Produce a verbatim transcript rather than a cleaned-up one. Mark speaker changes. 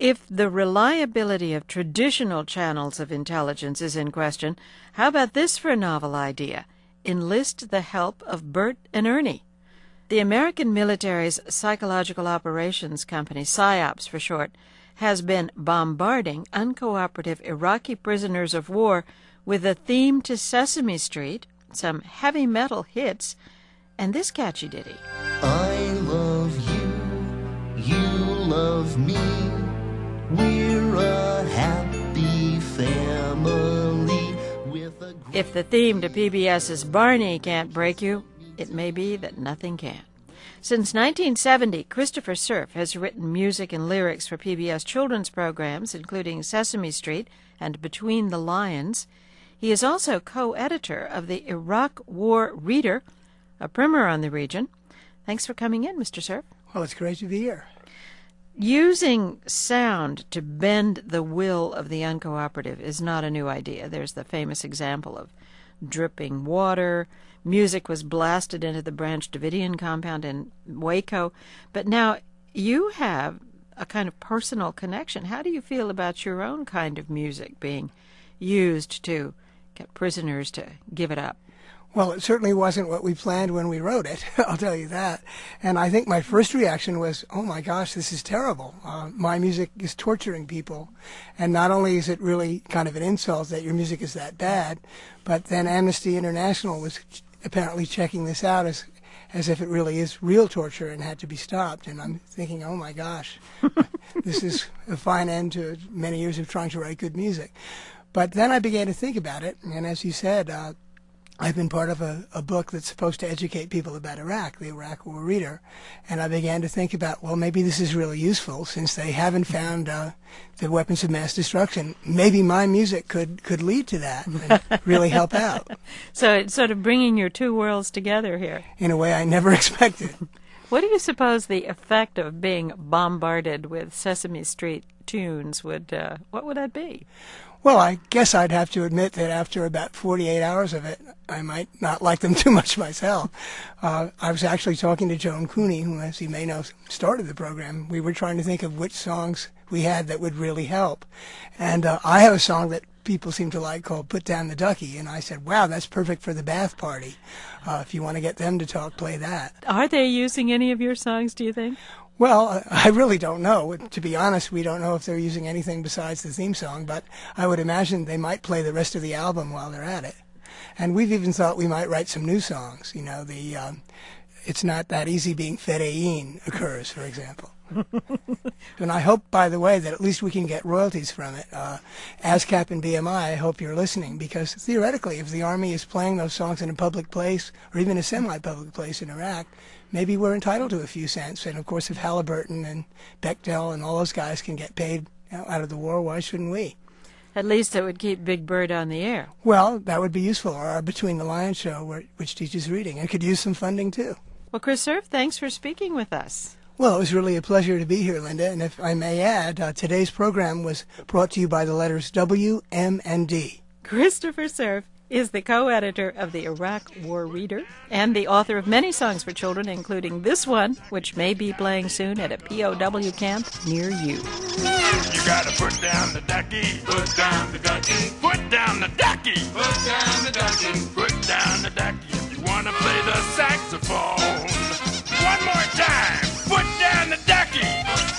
Speaker 1: If the reliability of traditional channels of intelligence is in question, how about this for a novel idea? Enlist the help of Bert and Ernie. The American military's Psychological Operations Company, PSYOPs for short, has been bombarding uncooperative Iraqi prisoners of war with a theme to Sesame Street, some heavy metal hits, and this catchy ditty.
Speaker 2: I love you, you love me, we're a happy family with a...
Speaker 1: If the theme to PBS's Barney can't break you, it may be that nothing can. Since nineteen seventy, Christopher Cerf has written music and lyrics for P B S children's programs, including Sesame Street and Between the Lions. He is also co-editor of the Iraq War Reader, a primer on the region. Thanks for coming in, Mister Cerf.
Speaker 3: Well, it's great to be here.
Speaker 1: Using sound to bend the will of the uncooperative is not a new idea. There's the famous example of dripping water. Music was blasted into the Branch Davidian compound in Waco. But now you have a kind of personal connection. How do you feel about your own kind of music being used to get prisoners to give it up?
Speaker 3: Well, it certainly wasn't what we planned when we wrote it, I'll tell you that. And I think my first reaction was, oh my gosh, this is terrible. Uh, my music is torturing people. And not only is it really kind of an insult that your music is that bad, but then Amnesty International was ch- apparently checking this out as as if it really is real torture and had to be stopped. And I'm thinking, oh my gosh, this is a fine end to many years of trying to write good music. But then I began to think about it, and as you said, uh, I've been part of a, a book that's supposed to educate people about Iraq, the Iraq War Reader, and I began to think about, well, maybe this is really useful since they haven't found uh, the weapons of mass destruction. Maybe my music could, could lead to that and really help out.
Speaker 1: So it's sort of bringing your two worlds together here.
Speaker 3: In a way I never expected.
Speaker 1: What do you suppose the effect of being bombarded with Sesame Street tunes would, uh, what would that be?
Speaker 3: Well, I guess I'd have to admit that after about forty-eight hours of it, I might not like them too much myself. Uh, I was actually talking to Joan Cooney, who, as you may know, started the program. We were trying to think of which songs we had that would really help. And uh, I have a song that people seem to like called Put Down the Ducky. And I said, wow, that's perfect for the bath party. Uh, if you want to get them to talk, play that.
Speaker 1: Are they using any of your songs, do you think?
Speaker 3: Well, I really don't know. To be honest, we don't know if they're using anything besides the theme song, but I would imagine they might play the rest of the album while they're at it. And we've even thought we might write some new songs. You know, the um, It's Not That Easy Being Fedayeen occurs, for example. And I hope, by the way, that at least we can get royalties from it. Uh, ASCAP and B M I, I hope you're listening, because theoretically, if the Army is playing those songs in a public place, or even a semi-public place in Iraq, maybe we're entitled to a few cents. And, of course, if Halliburton and Bechtel and all those guys can get paid out of the war, why shouldn't we?
Speaker 1: At least it would keep Big Bird on the air.
Speaker 3: Well, that would be useful. Or our Between the Lions show, where, which teaches reading, and could use some funding, too.
Speaker 1: Well, Chris Cerf, thanks for speaking with us.
Speaker 3: Well, it was really a pleasure to be here, Linda. And if I may add, uh, today's program was brought to you by the letters W, M, and D.
Speaker 1: Christopher Cerf is the co-editor of the Iraq War Reader and the author of many songs for children, including this one, which may be playing soon at a P O W camp near you.
Speaker 4: You gotta put down the ducky, put down the ducky, put down the ducky, put down the ducky, put down the ducky if you wanna play the saxophone. One more time, put down the ducky.